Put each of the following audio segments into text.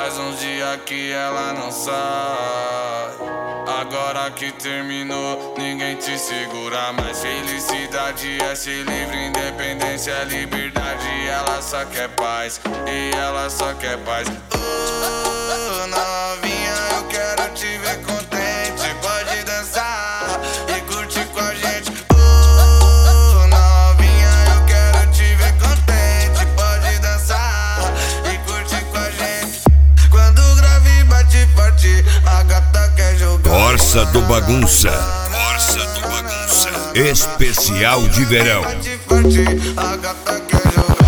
Faz uns dias que ela não sai. Agora que terminou, ninguém te segura mais. Felicidade é ser livre, independência é liberdade. Ela só quer paz, e ela só quer paz. Novinha, eu quero te ver contente. Pode dançar e curtir com a gente. Novinha, eu quero te ver contente. Pode dançar e curtir com a gente. Quando o grave bate forte, a gata quer jogar. Corsa do Bagunça. Corsa do Bagunça. Especial de verão. Bate forte, a gata quer jogar.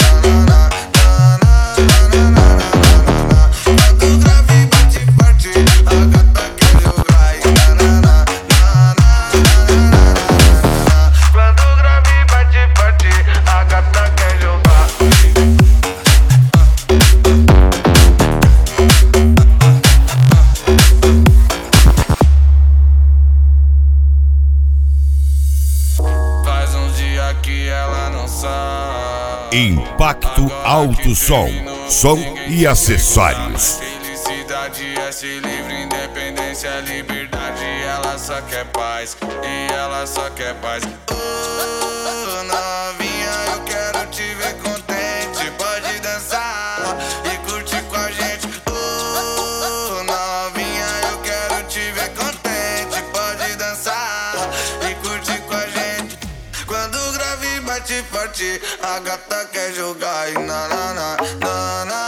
Que ela não sabe. Impacto Alto Som. Som e acessórios. Felicidade é ser livre, independência é liberdade. Ela só quer paz, e ela só quer paz. Novinha, eu quero te ver contente. Pode dançar e curtir com a gente. Novinha, eu quero te ver contente. Pode dançar e curtir com a gente. Quando o grave bate forte, a gata quer jogar. E na na na na na.